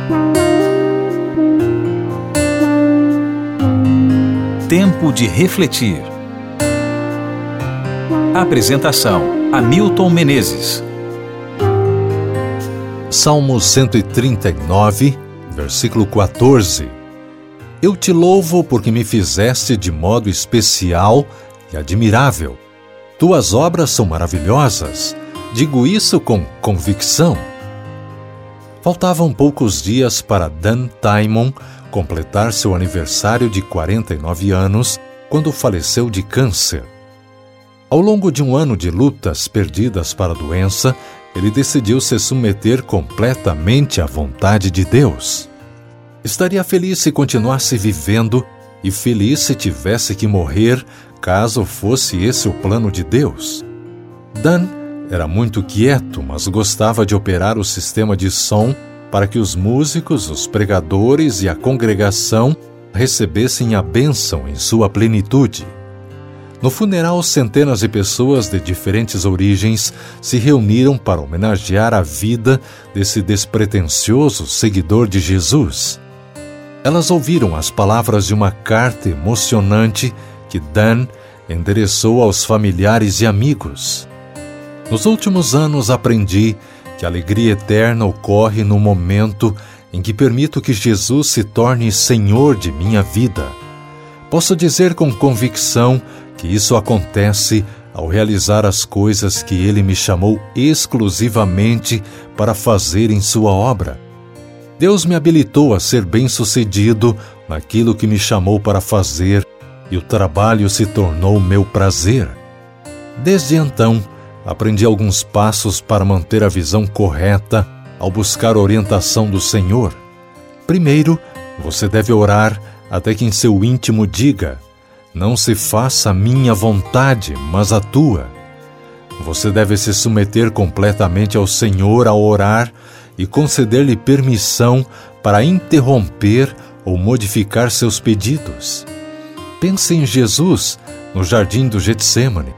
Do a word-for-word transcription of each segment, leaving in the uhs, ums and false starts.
Tempo de refletir. Apresentação: Hamilton Menezes. Salmo cento e trinta e nove, versículo quatorze. Eu te louvo porque me fizeste de modo especial e admirável. Tuas obras são maravilhosas. Digo isso com convicção. Faltavam poucos dias para Dan Timon completar seu aniversário de quarenta e nove anos, quando faleceu de câncer. Ao longo de um ano de lutas perdidas para a doença, ele decidiu se submeter completamente à vontade de Deus. Estaria feliz se continuasse vivendo e feliz se tivesse que morrer, caso fosse esse o plano de Deus. Dan era muito quieto, mas gostava de operar o sistema de som para que os músicos, os pregadores e a congregação recebessem a bênção em sua plenitude. No funeral, centenas de pessoas de diferentes origens se reuniram para homenagear a vida desse despretensioso seguidor de Jesus. Elas ouviram as palavras de uma carta emocionante que Dan endereçou aos familiares e amigos. Nos últimos anos aprendi que a alegria eterna ocorre no momento em que permito que Jesus se torne Senhor de minha vida. Posso dizer com convicção que isso acontece ao realizar as coisas que Ele me chamou exclusivamente para fazer em sua obra. Deus me habilitou a ser bem-sucedido naquilo que me chamou para fazer, e o trabalho se tornou meu prazer. Desde então, aprendi alguns passos para manter a visão correta ao buscar a orientação do Senhor. Primeiro, você deve orar até que em seu íntimo diga: não se faça a minha vontade, mas a tua. Você deve se submeter completamente ao Senhor ao orar e conceder-lhe permissão para interromper ou modificar seus pedidos. Pense em Jesus no jardim do Getsêmani.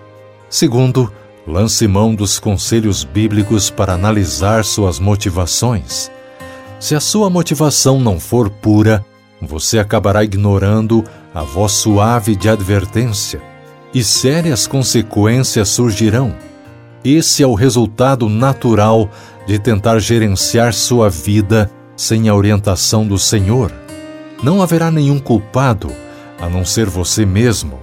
Segundo, lance mão dos conselhos bíblicos para analisar suas motivações. Se a sua motivação não for pura, você acabará ignorando a voz suave de advertência, e sérias consequências surgirão. Esse é o resultado natural de tentar gerenciar sua vida sem a orientação do Senhor. Não haverá nenhum culpado, a não ser você mesmo.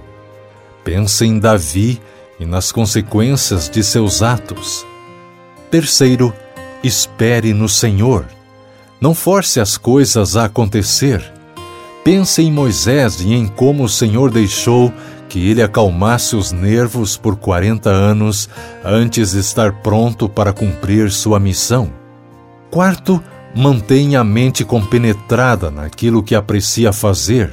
Pense em Davi e nas consequências de seus atos. Terceiro, espere no Senhor. Não force as coisas a acontecer. Pense em Moisés e em como o Senhor deixou que ele acalmasse os nervos por quarenta anos antes de estar pronto para cumprir sua missão. Quarto, mantenha a mente compenetrada naquilo que aprecia fazer.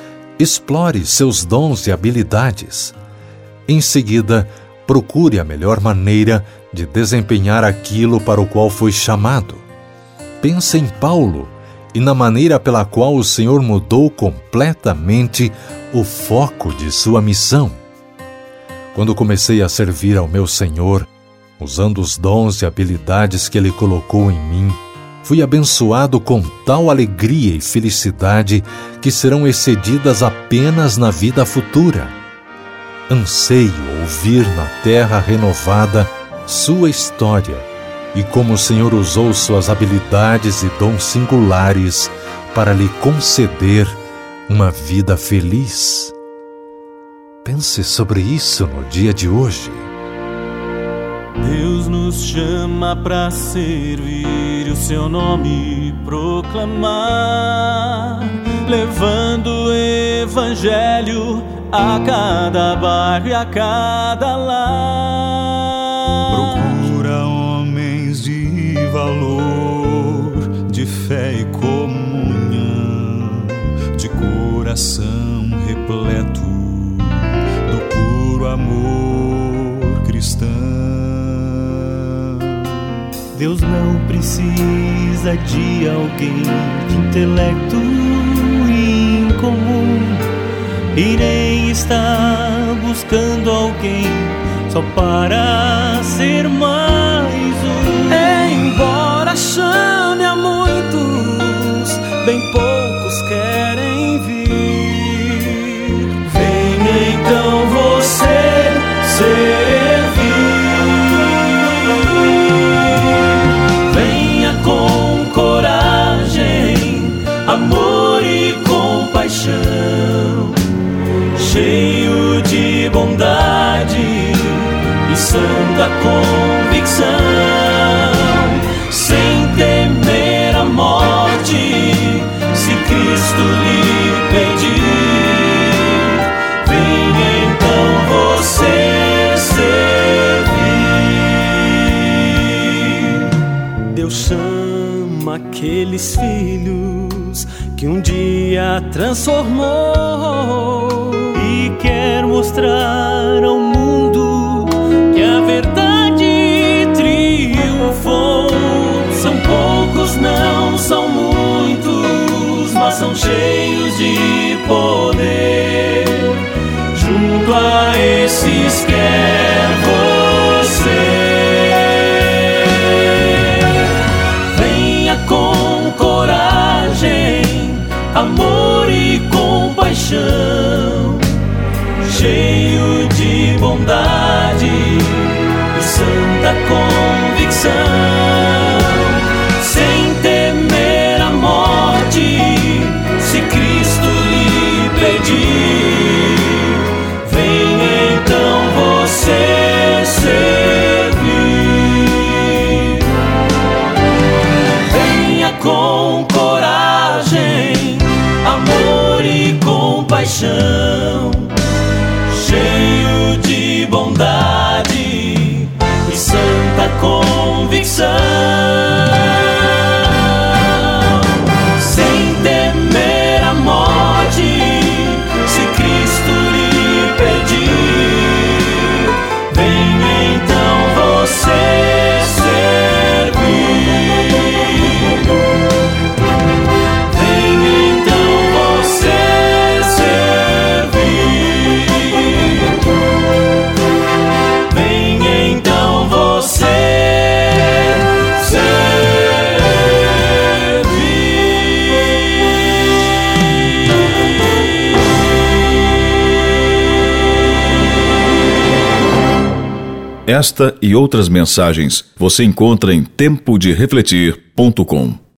Explore seus dons e habilidades. Em seguida, procure a melhor maneira de desempenhar aquilo para o qual foi chamado. Pense em Paulo e na maneira pela qual o Senhor mudou completamente o foco de sua missão. Quando comecei a servir ao meu Senhor, usando os dons e habilidades que Ele colocou em mim, fui abençoado com tal alegria e felicidade que serão excedidas apenas na vida futura. Anseio ouvir na terra renovada sua história e como o Senhor usou suas habilidades e dons singulares para lhe conceder uma vida feliz. Pense sobre isso no dia de hoje. Deus nos chama para servir e o seu nome proclamar, levando o evangelho a cada bairro e a cada lar. Procura homens de valor, de fé e comunhão, de coração repleto do puro amor cristão. Deus não precisa de alguém de intelecto incomum, e nem está buscando alguém só para ser mais um. Embora chame a muitos, aqueles filhos que um dia transformou e quer mostrar ao mundo que a verdade triunfou. São poucos, não são muitos, mas são cheios de poder. Junto a esses quer você. Com coragem, amor e compaixão, cheio de bondade e santa convicção, sem temer a morte, se Cristo lhe pedir, venha então você servir. Com coragem, amor e compaixão, cheio de bondade e santa convicção, sem temer a morte, se Cristo lhe pedir, venha então você servir. Esta e outras mensagens você encontra em tempo de refletir ponto com.